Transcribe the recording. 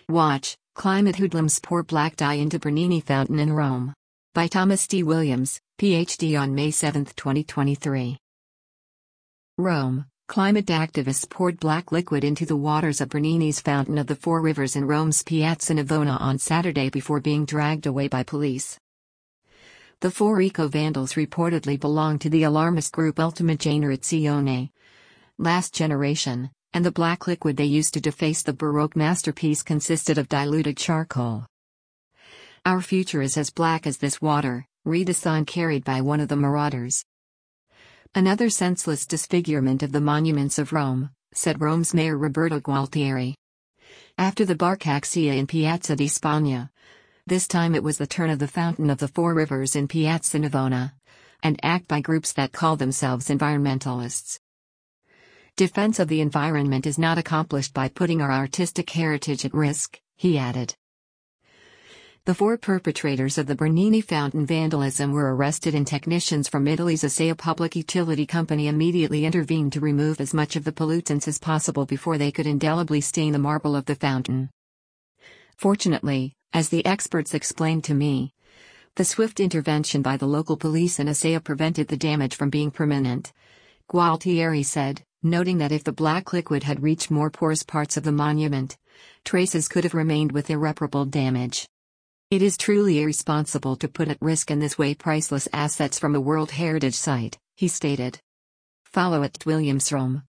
Watch, Climate Hoodlums Pour Black Dye into Bernini Fountain in Rome. By Thomas D. Williams, Ph.D. on May 7, 2023. Rome, climate activists poured black liquid into the waters of Bernini's Fountain of the Four Rivers in Rome's Piazza Navona on Saturday before being dragged away by police. The four eco-vandals reportedly belonged to the alarmist group Ultima Generazione, Last Generation, and the black liquid they used to deface the Baroque masterpiece consisted of diluted charcoal. "Our future is as black as this water," read a sign carried by one of the marauders. "Another senseless disfigurement of the monuments of Rome," said Rome's mayor Roberto Gualtieri. After the Barcaxia in Piazza di Spagna, this time it was the turn of the Fountain of the Four Rivers in Piazza Navona, an act by groups that call themselves environmentalists. "Defense of the environment is not accomplished by putting our artistic heritage at risk," he added. The four perpetrators of the Bernini Fountain vandalism were arrested and technicians from Italy's Asea public utility company immediately intervened to remove as much of the pollutants as possible before they could indelibly stain the marble of the fountain. "Fortunately, as the experts explained to me, the swift intervention by the local police and Asea prevented the damage from being permanent," Gualtieri said, noting that if the black liquid had reached more porous parts of the monument, traces could have remained with irreparable damage. "It is truly irresponsible to put at risk in this way priceless assets from a World Heritage Site," he stated. Follow @WilliamsRome.